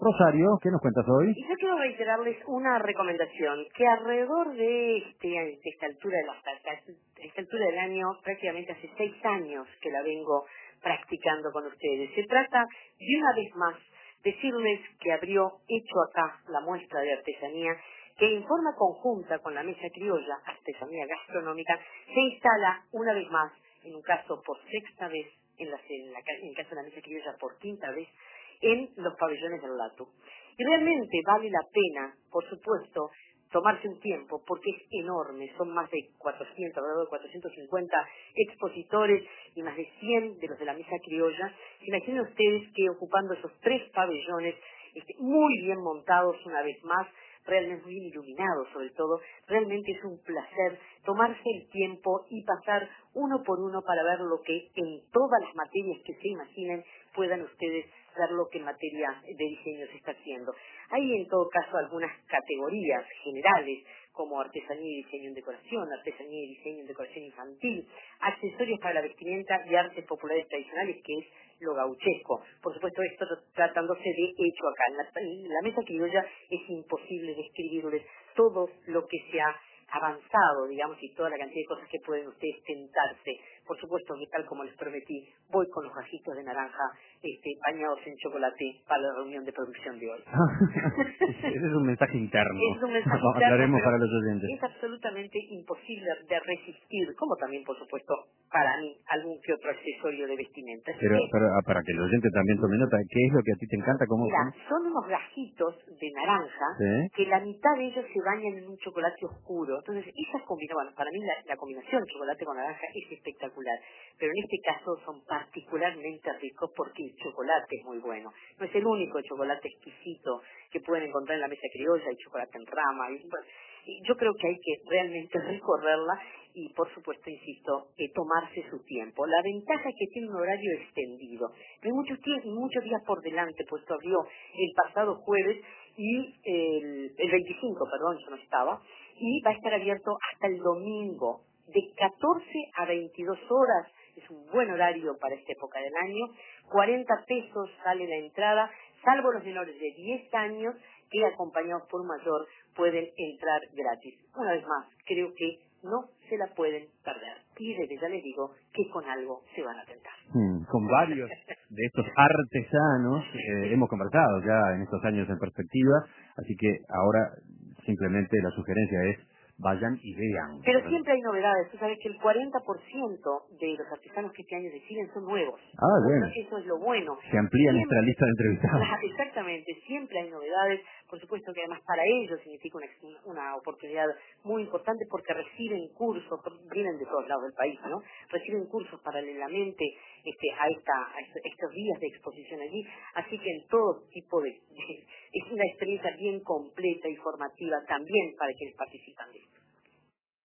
Rosario, ¿qué nos cuentas hoy? Y yo quiero reiterarles una recomendación, que alrededor de esta altura de esta altura del año, prácticamente hace 6 años que la vengo practicando con ustedes. Se trata de una vez más decirles que abrió Hecho Acá, la muestra de artesanía, que en forma conjunta con la Mesa Criolla, artesanía gastronómica, se instala una vez más, en un caso por 6ª vez, en el caso de la Mesa Criolla por 5ª vez, en los pabellones del Latu. Y realmente vale la pena, por supuesto, tomarse un tiempo, porque es enorme, son más de 400, alrededor de 450 expositores y más de 100 de los de la Mesa Criolla. Imaginen ustedes que ocupando esos 3 pabellones, muy bien montados una vez más, realmente bien iluminados sobre todo, realmente es un placer tomarse el tiempo y pasar uno por uno para ver lo que en todas las materias que se imaginen puedan ustedes ver lo que en materia de diseño se está haciendo. Hay en todo caso algunas categorías generales como artesanía y diseño en decoración, artesanía y diseño en decoración infantil, accesorios para la vestimenta y artes populares tradicionales, que es lo gauchesco. Por supuesto, esto tratándose de Hecho Acá. En la Mesa Criolla es imposible describirles todo lo que se ha avanzado, digamos, y toda la cantidad de cosas que pueden ustedes tentarse. Por supuesto que tal como les prometí, voy con los gajitos de naranja bañados en chocolate para la reunión de producción de hoy. Ese es un mensaje interno. Es un mensaje interno, Aclaremos pero para los oyentes. es absolutamente imposible de resistir, como también, por supuesto, para mí, algún que otro accesorio de vestimenta. Así Pero que, para que el oyente también tome nota, ¿qué es lo que a ti te encanta? mira, son unos gajitos de naranja ¿Sí? que la mitad de ellos se bañan en un chocolate oscuro. Entonces, esas combinaciones, bueno, para mí la combinación chocolate con naranja es espectacular, pero en este caso son particularmente ricos porque el chocolate es muy bueno. No es el único chocolate exquisito que pueden encontrar en la Mesa Criolla, hay chocolate en rama, y yo creo que hay que realmente recorrerla y, por supuesto, insisto, tomarse su tiempo. La ventaja es que tiene un horario extendido. Hay muchos días por delante, pues abrió el pasado jueves y el 25, perdón, yo no estaba, y va a estar abierto hasta el domingo, de 14 a 22 horas. Es un buen horario para esta época del año. 40 pesos sale la entrada, salvo los menores de 10 años que, acompañados por un mayor, pueden entrar gratis. Una vez más, creo que no se la pueden perder. Y desde ya les digo que con algo se van a tentar. Con varios de estos artesanos hemos conversado ya en estos años en perspectiva, así que ahora simplemente la sugerencia es vayan y vean. Pero siempre hay novedades. Tú sabes que el 40% de los artesanos que este año deciden son nuevos. Bueno. Eso es lo bueno. Se amplía Siempre, nuestra lista de entrevistados. exactamente, siempre hay novedades. Por supuesto que además para ellos significa una oportunidad muy importante porque reciben cursos, vienen de todos lados del país, ¿no? Reciben cursos paralelamente a estos días de exposición allí. Así que en todo tipo es una experiencia bien completa y formativa también para quienes participan de esto.